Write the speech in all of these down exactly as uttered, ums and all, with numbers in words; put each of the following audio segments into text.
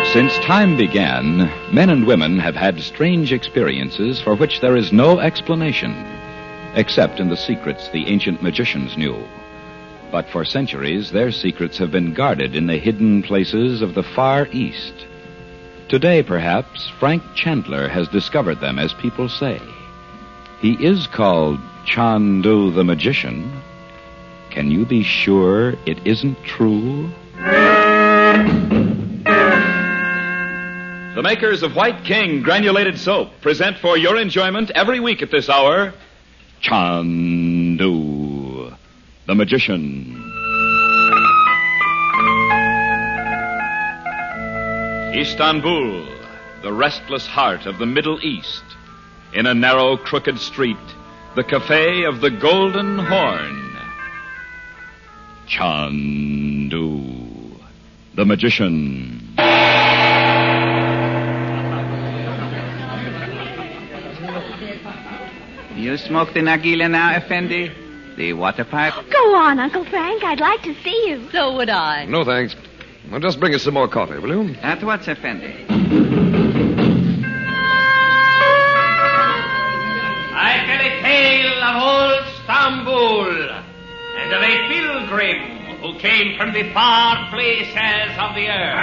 Since time began, men and women have had strange experiences for which there is no explanation, except in the secrets the ancient magicians knew. But for centuries, their secrets have been guarded in the hidden places of the Far East. Today, perhaps, Frank Chandler has discovered them, as people say. He is called Chandu the Magician. Can you be sure it isn't true? The makers of White King Granulated Soap present for your enjoyment every week at this hour, Chandu the Magician. Istanbul, the restless heart of the Middle East. In a narrow, crooked street, the Cafe of the Golden Horn. Chandu the Magician. You smoke the nargile now, Effendi? The water pipe? Go on, Uncle Frank. I'd like to see you. So would I. No, thanks. Well, just bring us some more coffee, will you? At once, Effendi. I tell a tale of old Istanbul and of a pilgrim who came from the far places of the earth.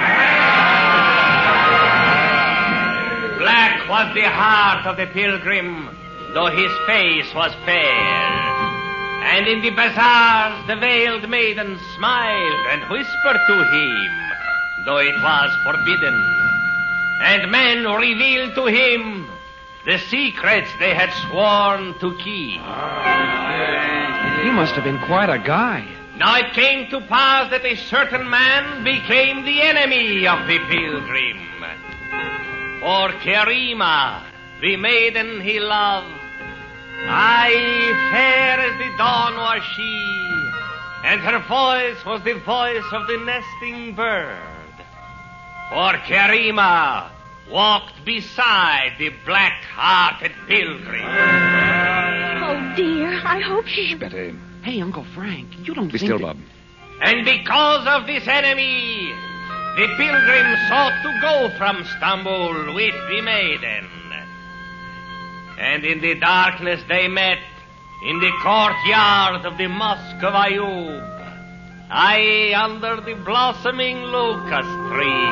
Black was the heart of the pilgrim, though his face was fair. And in the bazaars the veiled maidens smiled and whispered to him, though it was forbidden. And men revealed to him the secrets they had sworn to keep. He must have been quite a guy. Now it came to pass that a certain man became the enemy of the pilgrim. For Karima, the maiden he loved, aye, fair as the dawn was she, and her voice was the voice of the nesting bird. For Karima walked beside the black-hearted pilgrim. Oh, dear, I hope she... Shh, Betty. Hey, Uncle Frank, you don't Be think still, that... Bob. And because of this enemy, the pilgrim sought to go from Istanbul with the maiden. And in the darkness they met in the courtyard of the Mosque of Ayub, aye, under the blossoming locust tree.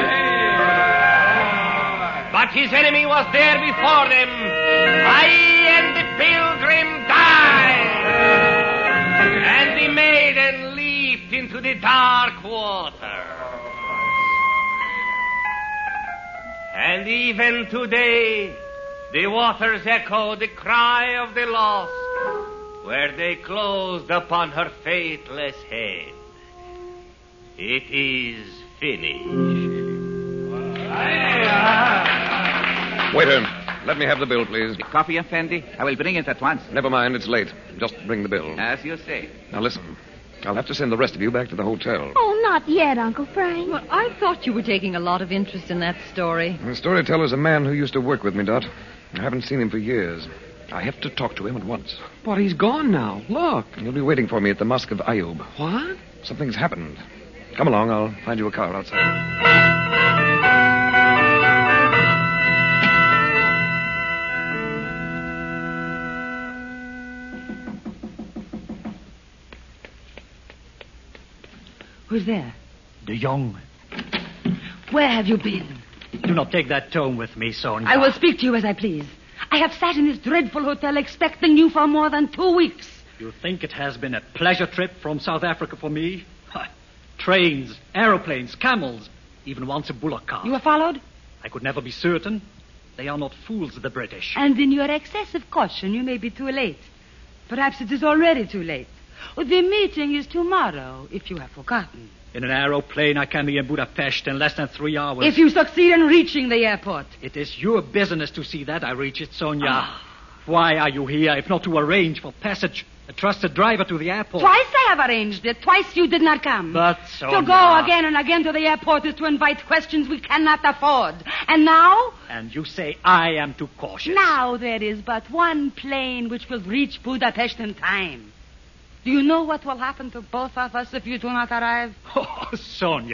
But his enemy was there before them, aye, and the pilgrim died. And the maiden leaped into the dark water. And even today, the waters echo the cry of the lost, where they closed upon her faithless head. It is finished. Waiter, let me have the bill, please. The coffee, Effendi? I will bring it at once. Never mind, it's late. Just bring the bill. As you say. Now, listen. I'll have to send the rest of you back to the hotel. Oh, not yet, Uncle Frank. Well, I thought you were taking a lot of interest in that story. The storyteller's a man who used to work with me, Dot. I haven't seen him for years. I have to talk to him at once. But he's gone now. Look. He'll be waiting for me at the Mosque of Ayub. What? Something's happened. Come along, I'll find you a car outside. Who's there? De Jong. Where have you been? Do not take that tone with me, Sonia. I will speak to you as I please. I have sat in this dreadful hotel expecting you for more than two weeks. You think it has been a pleasure trip from South Africa for me? Trains, aeroplanes, camels, even once a bullock cart. You were followed? I could never be certain. They are not fools, the British. And in your excessive caution, you may be too late. Perhaps it is already too late. The meeting is tomorrow, if you have forgotten. In an aeroplane, I can be in Budapest in less than three hours. If you succeed in reaching the airport. It is your business to see that I reach it, Sonia. Ah. Why are you here, if not to arrange for passage, a trusted driver to the airport? Twice I have arranged it. Twice you did not come. But, Sonia... To go again and again to the airport is to invite questions we cannot afford. And now? And you say I am too cautious. Now there is but one plane which will reach Budapest in time. Do you know what will happen to both of us if you do not arrive? Oh, Sonia,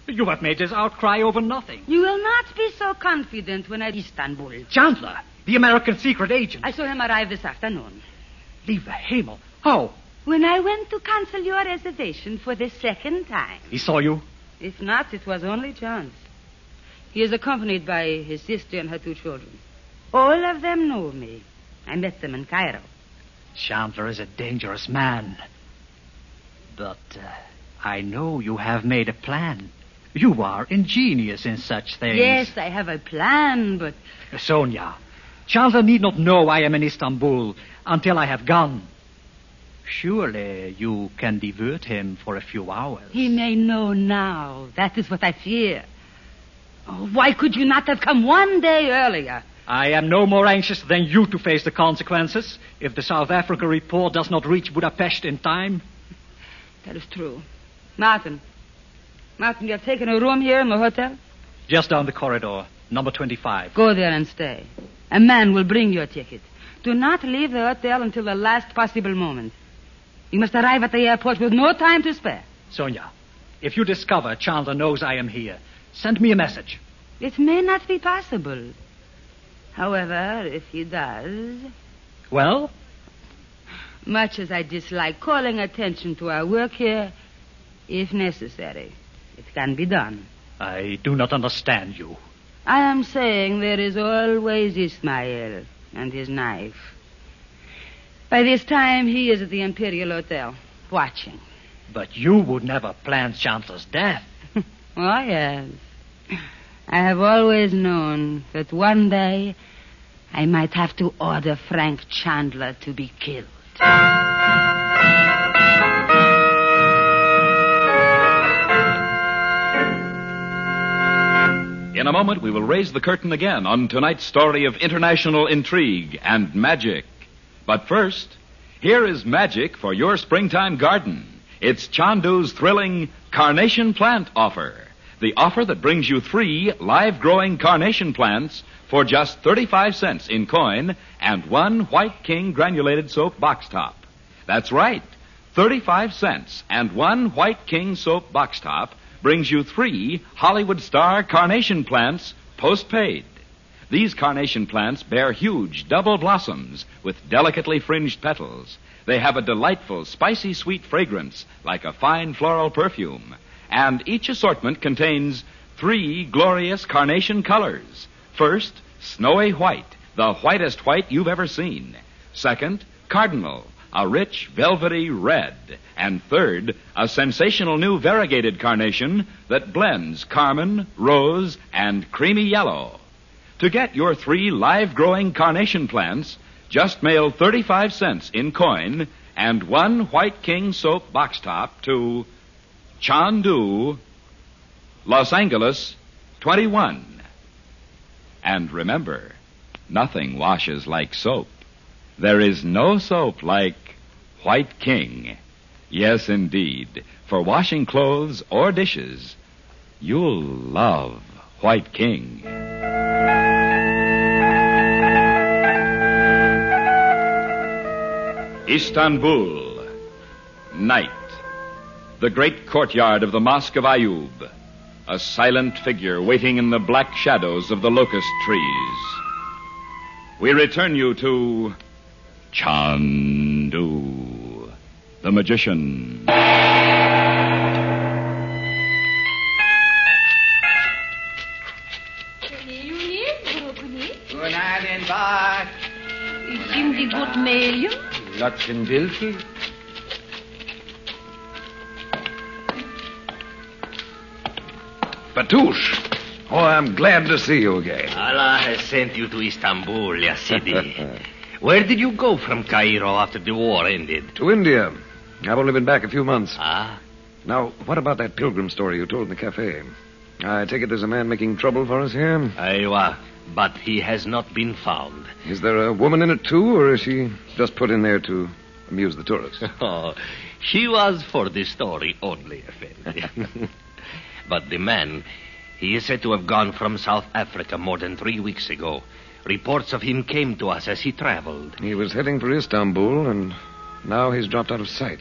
You have made this outcry over nothing. You will not be so confident when at Istanbul. Chandler, the American secret agent. I saw him arrive this afternoon. Leave the Himmel. How? When I went to cancel your reservation for the second time. He saw you? If not, it was only chance. He is accompanied by his sister and her two children. All of them know me. I met them in Cairo. Chandler is a dangerous man. But uh, I know you have made a plan. You are ingenious in such things. Yes, I have a plan, but... Sonia, Chandler need not know I am in Istanbul until I have gone. Surely you can divert him for a few hours. He may know now. That is what I fear. Oh, why could you not have come one day earlier? I am no more anxious than you to face the consequences if the South Africa report does not reach Budapest in time. That is true. Martin. Martin, you have taken a room here in the hotel? Just down the corridor, number twenty-five. Go there and stay. A man will bring your ticket. Do not leave the hotel until the last possible moment. You must arrive at the airport with no time to spare. Sonia, if you discover Chandler knows I am here, send me a message. It may not be possible. However, if he does... Well? Much as I dislike calling attention to our work here, if necessary, it can be done. I do not understand you. I am saying there is always Ismail and his knife. By this time, he is at the Imperial Hotel, watching. But you would never plan Chandler's death. Oh, yes. I have always known that one day I might have to order Frank Chandler to be killed. In a moment, we will raise the curtain again on tonight's story of international intrigue and magic. But first, here is magic for your springtime garden. It's Chandu's thrilling Carnation Plant Offer. The offer that brings you three live-growing carnation plants for just thirty-five cents in coin and one White King granulated soap box top. That's right, thirty-five cents and one White King soap box top brings you three Hollywood star carnation plants post-paid. These carnation plants bear huge double blossoms with delicately fringed petals. They have a delightful, spicy sweet fragrance like a fine floral perfume. And each assortment contains three glorious carnation colors. First, snowy white, the whitest white you've ever seen. Second, cardinal, a rich, velvety red. And third, a sensational new variegated carnation that blends carmine, rose, and creamy yellow. To get your three live-growing carnation plants, just mail thirty-five cents in coin and one White King soap box top to Chandu, Los Angeles, twenty-one. And remember, nothing washes like soap. There is no soap like White King. Yes, indeed. For washing clothes or dishes, you'll love White King. Istanbul, night. The great courtyard of the Mosque of Ayub. A silent figure waiting in the black shadows of the locust trees. We return you to Chandu, the magician. Goedenavond, Bart. Şimdi goed mailen? Laten Dilfie. Batouche. Oh, I'm glad to see you again. Allah has sent you to Istanbul, Ya Sidi. Where did you go from Cairo after the war ended? To India. I've only been back a few months. Ah? Now, what about that pilgrim story you told in the cafe? I take it there's a man making trouble for us here? Aywa, but he has not been found. Is there a woman in it, too, or is she just put in there to amuse the tourists? Oh, she was for the story only, Effendi. But the man, he is said to have gone from South Africa more than three weeks ago. Reports of him came to us as he traveled. He was heading for Istanbul, and now he's dropped out of sight.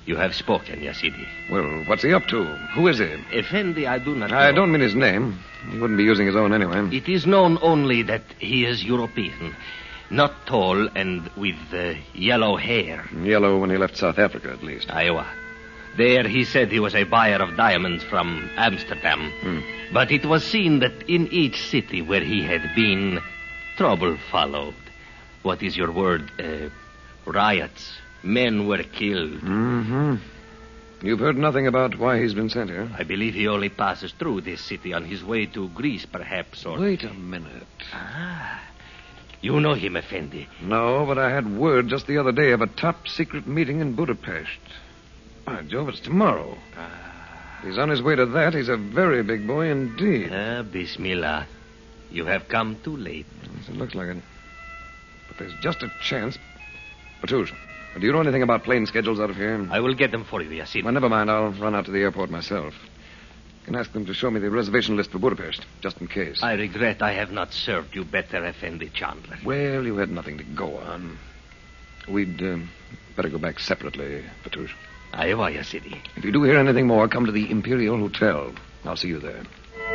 You have spoken, Yazidi. Well, what's he up to? Who is he? Effendi, I do not know. I don't mean his name. He wouldn't be using his own anyway. It is known only that he is European. Not tall and with uh, yellow hair. Yellow when he left South Africa, at least. Iowa. There he said he was a buyer of diamonds from Amsterdam. Hmm. But it was seen that in each city where he had been, trouble followed. What is your word? Uh, riots. Men were killed. Mm-hmm. You've heard nothing about why he's been sent here? I believe he only passes through this city on his way to Greece, perhaps, or... Wait a minute. Ah. You know him, Effendi. No, but I had word just the other day of a top-secret meeting in Budapest. By Jove, it's tomorrow. Ah. If he's on his way to that, he's a very big boy indeed. Ah, Bismillah. You have come too late. Yes, it looks like it. But there's just a chance. Batouche, do you know anything about plane schedules out of here? I will get them for you, Yazid. Well, never mind. I'll run out to the airport myself. You can ask them to show me the reservation list for Budapest, just in case. I regret I have not served you better, Effendi Chandler. Well, you had nothing to go on. We'd uh, better go back separately, Batouche. Iowa, Yazidi. If you do hear anything more, come to the Imperial Hotel. I'll see you there.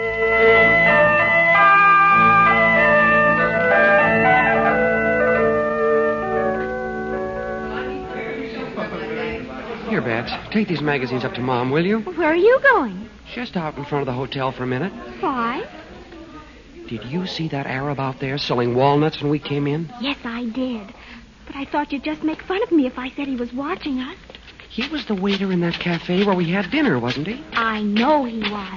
Here, Babs, take these magazines up to Mom, will you? Where are you going? Just out in front of the hotel for a minute. Why? Did you see that Arab out there selling walnuts when we came in? Yes, I did. But I thought you'd just make fun of me if I said he was watching us. He was the waiter in that cafe where we had dinner, wasn't he? I know he was.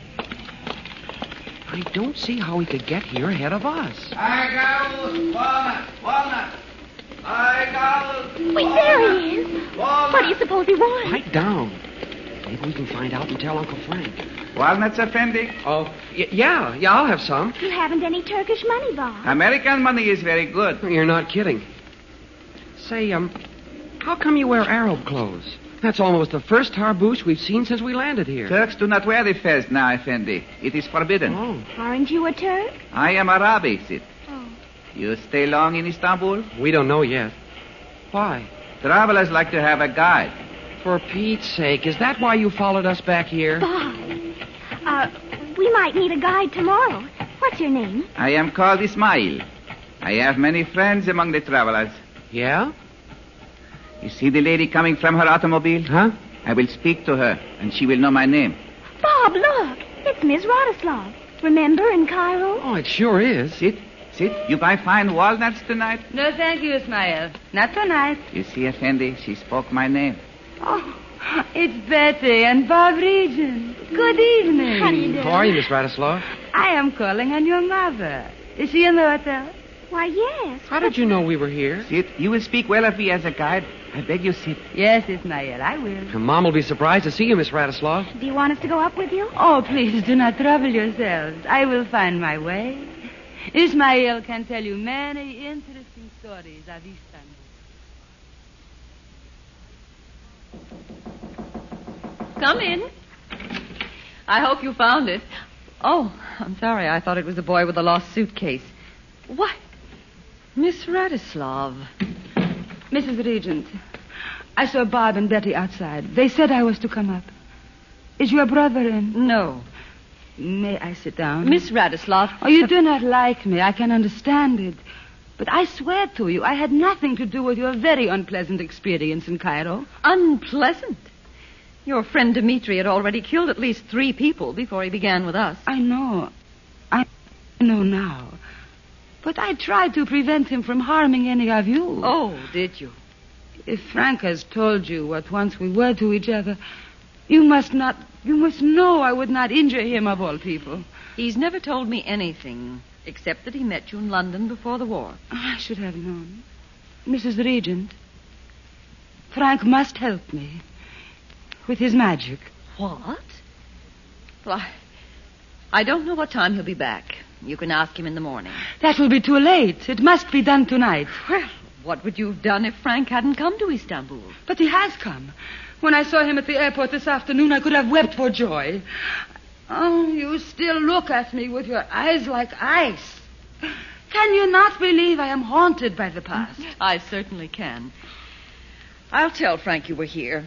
I don't see how he could get here ahead of us. I got walnut, walnut. I got Wait, there he is. What do you suppose he wants? Pipe down. Maybe we can find out and tell Uncle Frank. walnuts, Effendi. Oh, y- yeah, yeah, I'll have some. You haven't any Turkish money, Bob. American money is very good. You're not kidding. Say, um, how come you wear Arab clothes? That's almost the first tarbouche we've seen since we landed here. Turks do not wear the fez now, Effendi. It is forbidden. Oh. Aren't you a Turk? I am Arabi, Sid. Oh. You stay long in Istanbul? We don't know yet. Why? Travelers like to have a guide. For Pete's sake, is that why you followed us back here? Bob, uh, we might need a guide tomorrow. What's your name? I am called Ismail. I have many friends among the travelers. Yeah? You see the lady coming from her automobile? Huh? I will speak to her, and she will know my name. Bob, look. It's Miss Radoslav. Remember in Cairo? Oh, it sure is. Sit, sit. You buy fine walnuts tonight? No, thank you, Ismail. Not tonight. You see, Effendi, she spoke my name. Oh, it's Betty and Bob Regent. Good evening. How do you do? How are you, Miss Radislav? I am calling on your mother. Is she in the hotel? Why, yes. How did you know we were here? Sit. You will speak well of me as a guide. I beg you, sit. Yes, Ismail, I will. Mom will be surprised to see you, Miss Radislav. Do you want us to go up with you? Oh, please do not trouble yourselves. I will find my way. Ismail can tell you many interesting stories of Istanbul. Come in. I hope you found it. Oh, I'm sorry. I thought it was the boy with the lost suitcase. What? Miss Radislav. Missus Regent, I saw Bob and Betty outside. They said I was to come up. Is your brother in? No. May I sit down? Miss Radislav. Oh, you do not like me. I can understand it. But I swear to you, I had nothing to do with your very unpleasant experience in Cairo. Unpleasant? Your friend Dimitri had already killed at least three people before he began with us. I know. I know now. But I tried to prevent him from harming any of you. Oh, did you? If Frank has told you what once we were to each other, you must not, you must know I would not injure him of all people. He's never told me anything, except that he met you in London before the war. I should have known. Missus Regent, Frank must help me with his magic. What? Well, I, I don't know what time he'll be back. You can ask him in the morning. That will be too late. It must be done tonight. Well, what would you have done if Frank hadn't come to Istanbul? But he has come. When I saw him at the airport this afternoon, I could have wept for joy. Oh, you still look at me with your eyes like ice. Can you not believe I am haunted by the past? I certainly can. I'll tell Frank you were here.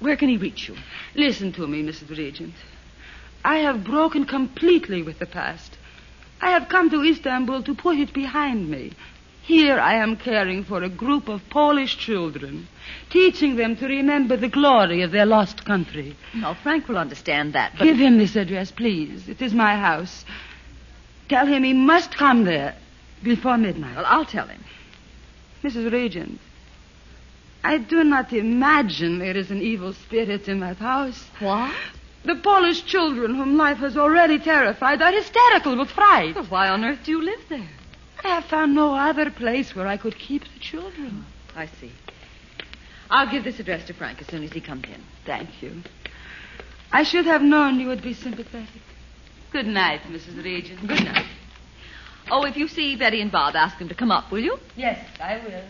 Where can he reach you? Listen to me, Missus Regent. I have broken completely with the past. I have come to Istanbul to put it behind me. Here I am caring for a group of Polish children, teaching them to remember the glory of their lost country. No, Frank will understand that, but... Give him this address, please. It is my house. Tell him he must come there before midnight. Well, I'll tell him. Missus Regent, I do not imagine there is an evil spirit in that house. What? The Polish children whom life has already terrified are hysterical with fright. Well, why on earth do you live there? I have found no other place where I could keep the children. I see. I'll give this address to Frank as soon as he comes in. Thank you. I should have known you would be sympathetic. Good night, Missus Regent. Good night. Oh, if you see Betty and Bob, ask them to come up, will you? Yes, I will.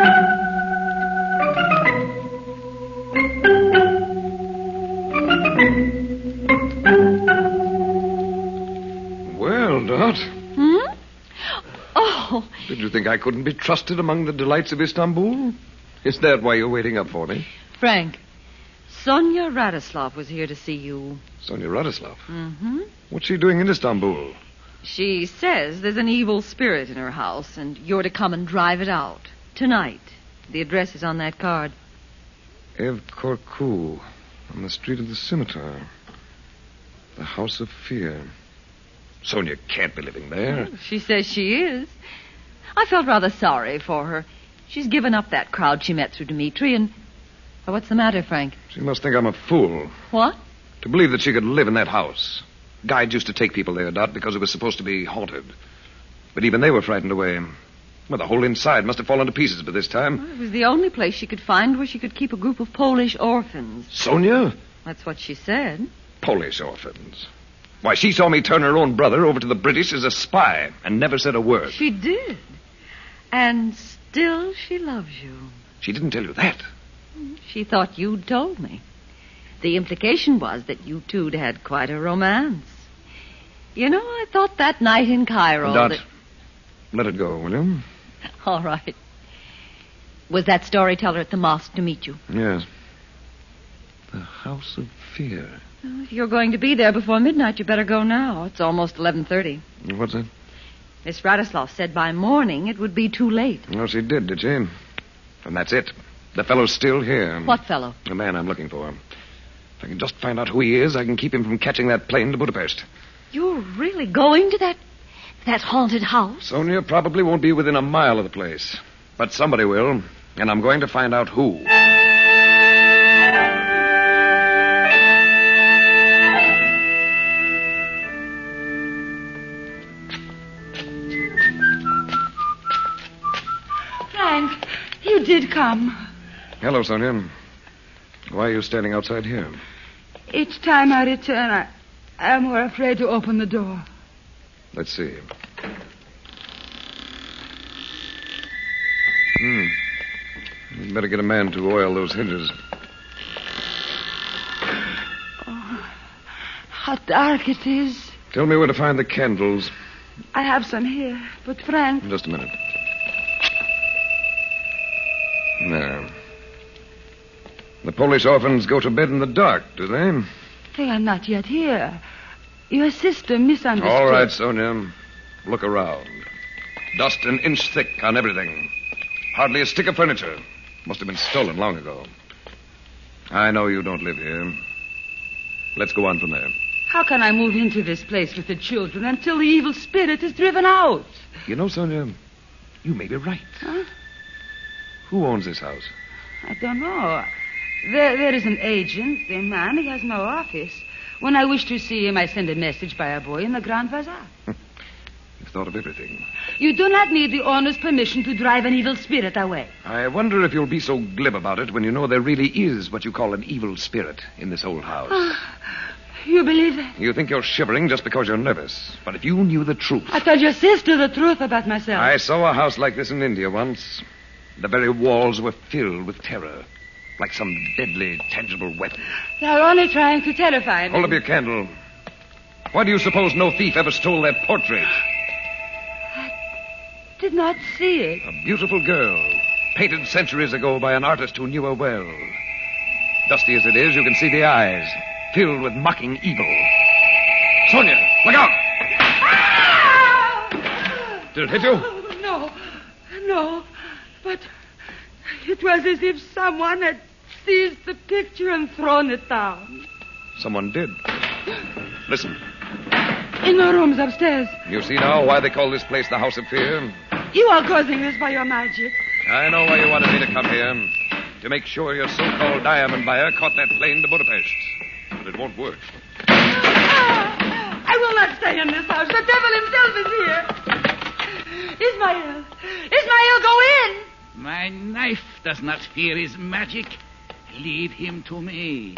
Well, Dot. Hmm? Oh. Did you think I couldn't be trusted among the delights of Istanbul? Is that why you're waiting up for me? Frank, Sonia Radislav was here to see you. Sonia Radislav? Mm-hmm. What's she doing in Istanbul? She says there's an evil spirit in her house, and you're to come and drive it out. Tonight. The address is on that card. Ev Korku, on the street of the scimitar. The House of Fear. Sonia can't be living there. She says she is. I felt rather sorry for her. She's given up that crowd she met through Dmitri, and... Well, what's the matter, Frank? She must think I'm a fool. What? To believe that she could live in that house. Guides used to take people there, Dot, because it was supposed to be haunted. But even they were frightened away. Well, the whole inside must have fallen to pieces by this time. Well, it was the only place she could find where she could keep a group of Polish orphans. Sonia? That's what she said. Polish orphans. Why, she saw me turn her own brother over to the British as a spy and never said a word. She did. And still she loves you. She didn't tell you that. She thought you'd told me. The implication was that you two had quite a romance. You know, I thought that night in Cairo... Dot, that... let it go, will you? All right. Was that storyteller at the mosque to meet you? Yes. The House of Fear. Well, if you're going to be there before midnight, you better go now. It's almost eleven thirty. What's that? Miss Radislav said by morning it would be too late. Oh, she did, did she? And that's it. The fellow's still here. What fellow? The man I'm looking for. If I can just find out who he is, I can keep him from catching that plane to Budapest. You're really going to that... that haunted house? Sonia probably won't be within a mile of the place. But somebody will, and I'm going to find out who. Frank, you did come. Hello, Sonia. Why are you standing outside here? Each time I return, I, I'm more afraid to open the door. Let's see. Hmm. You'd better get a man to oil those hinges. Oh, how dark it is. Tell me where to find the candles. I have some here, but Frank... Just a minute. There. The Polish orphans go to bed in the dark, do they? They are not yet here. Your sister misunderstood. All right, Sonia. Look around. Dust an inch thick on everything. Hardly a stick of furniture. Must have been stolen long ago. I know you don't live here. Let's go on from there. How can I move into this place with the children until the evil spirit is driven out? You know, Sonia, you may be right. Huh? Who owns this house? I don't know. There, there is an agent, a man. He has no office. When I wish to see him, I send a message by a boy in the Grand Bazaar. You've thought of everything. You do not need the owner's permission to drive an evil spirit away. I wonder if you'll be so glib about it when you know there really is what you call an evil spirit in this old house. You believe that? You think you're shivering just because you're nervous. But if you knew the truth... I told your sister the truth about myself. I saw a house like this in India once. The very walls were filled with terror. Like some deadly, tangible weapon. They're only trying to terrify me. Hold up your candle. Why do you suppose no thief ever stole that portrait? I did not see it. A beautiful girl, painted centuries ago by an artist who knew her well. Dusty as it is, you can see the eyes, filled with mocking evil. Sonia, look out! Ah! Did it hit you? Oh, no, no. But it was as if someone had seized the picture and thrown it down. Someone did. Listen. In the rooms upstairs. You see now why they call this place the House of Fear? You are causing this by your magic. I know why you wanted me to come here. To make sure your so-called diamond buyer caught that plane to Budapest. But it won't work. Ah, I will not stay in this house. The devil himself is here. Ismael. Ismael, go in. My knife does not fear his magic. Leave him to me.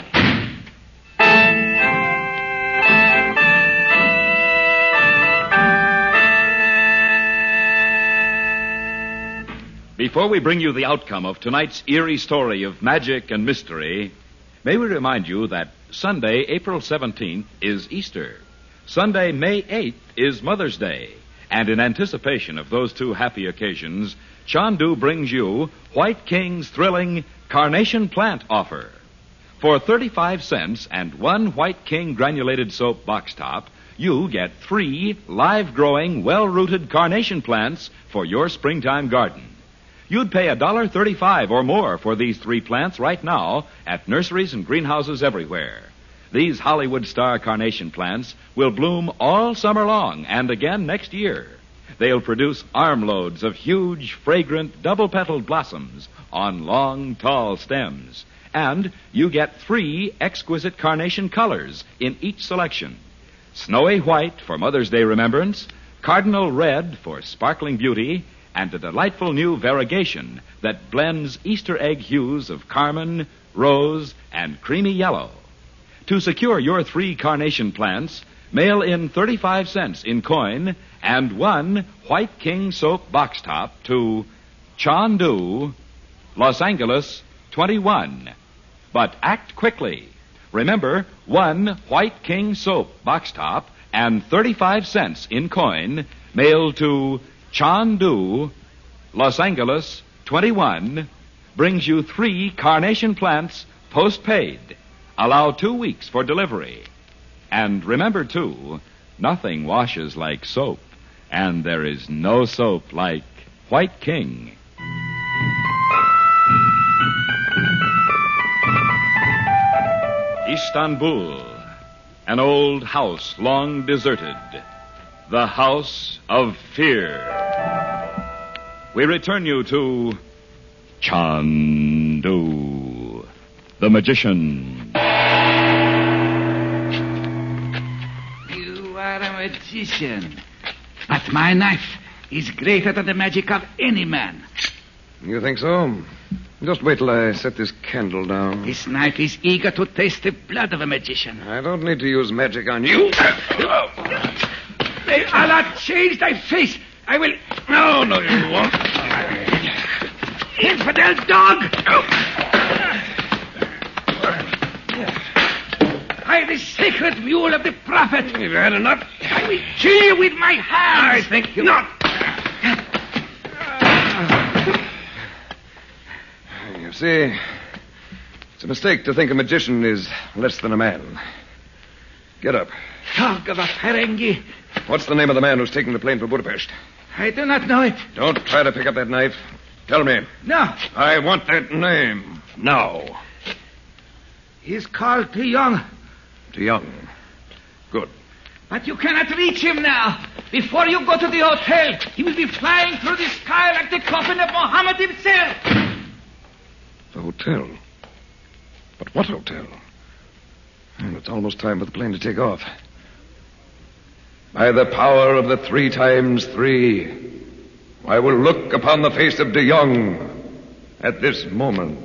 Before we bring you the outcome of tonight's eerie story of magic and mystery, may we remind you that Sunday, April seventeenth, is Easter. Sunday, May eighth, is Mother's Day. And in anticipation of those two happy occasions, Chandu brings you White King's thrilling Carnation Plant offer. For thirty-five cents and one White King granulated soap box top, you get three live-growing, well-rooted carnation plants for your springtime garden. You'd pay one dollar thirty-five or more for these three plants right now at nurseries and greenhouses everywhere. These Hollywood star carnation plants will bloom all summer long and again next year. They'll produce armloads of huge, fragrant, double-petaled blossoms on long, tall stems. And you get three exquisite carnation colors in each selection. Snowy white for Mother's Day remembrance, cardinal red for sparkling beauty, and a delightful new variegation that blends Easter egg hues of carmine, rose, and creamy yellow. To secure your three carnation plants, mail in thirty-five cents in coin and one White King soap box top to Chandu, Los Angeles twenty-one. But act quickly. Remember, one White King soap box top and thirty-five cents in coin mailed to Chandu, Los Angeles twenty-one, brings you three carnation plants postpaid. Allow two weeks for delivery. And remember, too, nothing washes like soap, and there is no soap like White King. Istanbul, an old house long deserted. The House of Fear. We return you to Chandu, the magician. You are a magician. But my knife is greater than the magic of any man. You think so? Just wait till I set this candle down. This knife is eager to taste the blood of a magician. I don't need to use magic on you. May Allah change thy face. I will... No, no, you won't. Infidel dog! I, the sacred mule of the prophet. You've had enough. I will kill you with my hands. I think you... Not. You see, it's a mistake to think a magician is less than a man. Get up. Dog of a Ferengi. What's the name of the man who's taking the plane for Budapest? I do not know it. Don't try to pick up that knife. Tell me. No. I want that name. Now. He's called too young. Too young. Good. But you cannot reach him now. Before you go to the hotel, he will be flying through the sky like the coffin of Muhammad himself. The hotel? But what hotel? And it's almost time for the plane to take off. By the power of the three times three, I will look upon the face of De Jong at this moment.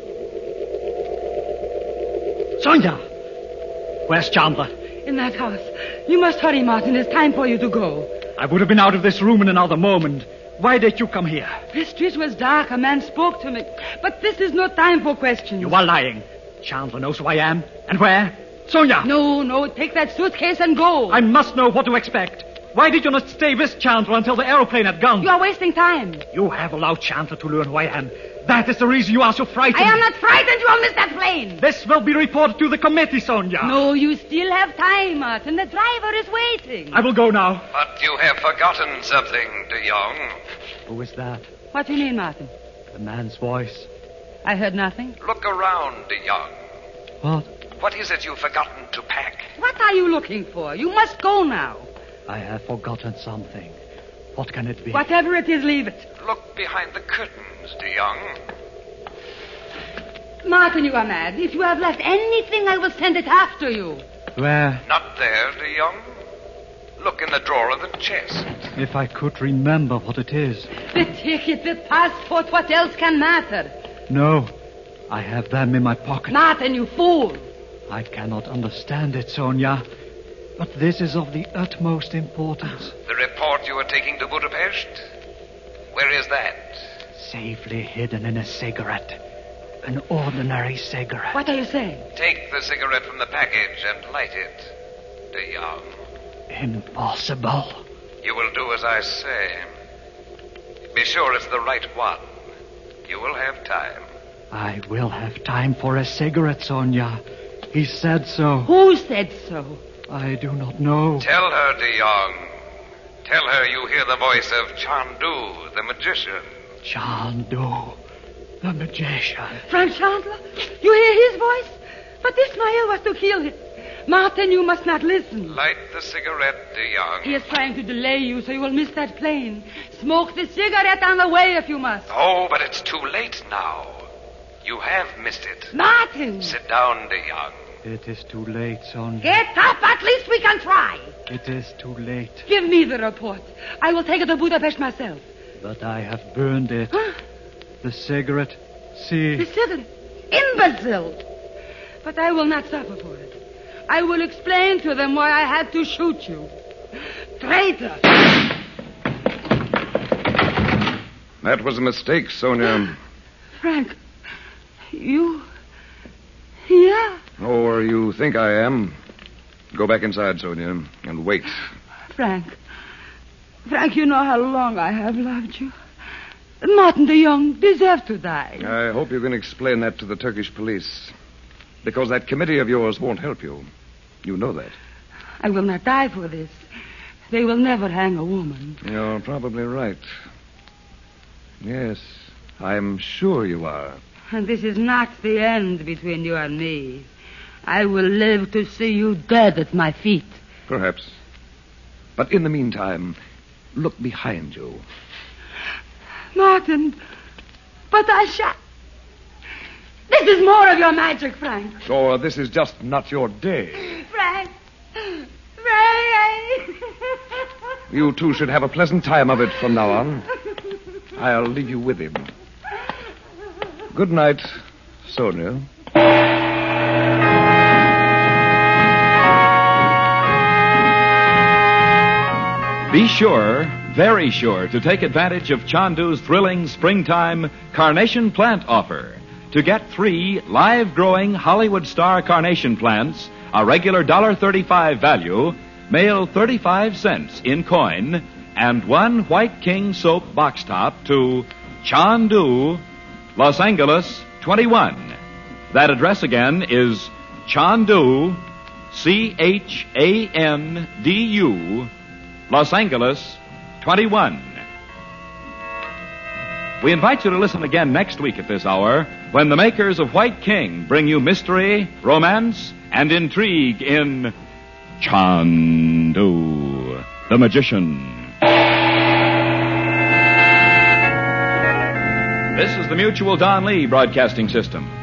Sonia! Where's Chandler? In that house. You must hurry, Martin. It's time for you to go. I would have been out of this room in another moment. Why did you come here? The street was dark. A man spoke to me. But this is no time for questions. You are lying. Chandler knows who I am. And where? Sonia! No, no. Take that suitcase and go. I must know what to expect. Why did you not stay with Chandler until the aeroplane had gone? You are wasting time. You have allowed Chandler to learn who I am. That is the reason you are so frightened. I am not frightened. You will miss that plane. This will be reported to the committee, Sonia. No, you still have time, Martin. The driver is waiting. I will go now. But you have forgotten something, De Jong. Who is that? What do you mean, Martin? The man's voice. I heard nothing. Look around, De Jong. What? What is it you've forgotten to pack? What are you looking for? You must go now. I have forgotten something. What can it be? Whatever it is, leave it. Look behind the curtains, De Jong. Martin, you are mad. If you have left anything, I will send it after you. Where? Not there, De Jong. Look in the drawer of the chest. If I could remember what it is. The ticket, the passport, what else can matter? No, I have them in my pocket. Martin, you fool. I cannot understand it, Sonia. But this is of the utmost importance. The report you are taking to Budapest? Where is that? Safely hidden in a cigarette. An ordinary cigarette. What are you saying? Take the cigarette from the package and light it, De Jong. Impossible. You will do as I say. Be sure it's the right one. You will have time. I will have time for a cigarette, Sonia. He said so. Who said so? I do not know. Tell her, De Jong. Tell her you hear the voice of Chandu, the magician. Chandu, the magician. Frank Chandler? You hear his voice? But Ismail was to kill him. Martin, you must not listen. Light the cigarette, De Jong. He is trying to delay you so you will miss that plane. Smoke the cigarette on the way if you must. Oh, but it's too late now. You have missed it. Martin! Sit down, De Jong. It is too late, Sonia. Get up. At least we can try. It is too late. Give me the report. I will take it to Budapest myself. But I have burned it. Huh? The cigarette. See. The cigarette. Imbecile. But I will not suffer for it. I will explain to them why I had to shoot you. Traitor! That was a mistake, Sonia. Frank, you... Yeah? Oh, or you think I am. Go back inside, Sonia, and wait. Frank. Frank, you know how long I have loved you. Martin de Jong deserves to die. I hope you can explain that to the Turkish police. Because that committee of yours won't help you. You know that. I will not die for this. They will never hang a woman. You're probably right. Yes, I'm sure you are. And this is not the end between you and me. I will live to see you dead at my feet. Perhaps. But in the meantime, look behind you. Martin, but I shall... This is more of your magic, Frank. Or this is just not your day. Frank. Frank. You two should have a pleasant time of it from now on. I'll leave you with him. Good night, Sonia. Be sure, very sure, to take advantage of Chandu's thrilling springtime carnation plant offer. To get three live-growing Hollywood star carnation plants, a regular one dollar thirty-five value, mail thirty-five cents in coin, and one White King soap box top to Chandu, Los Angeles twenty-one. That address again is Chandu, C H A N D U, Los Angeles twenty-one. We invite you to listen again next week at this hour when the makers of White King bring you mystery, romance, and intrigue in Chandu, the Magician. This is the Mutual Don Lee Broadcasting System.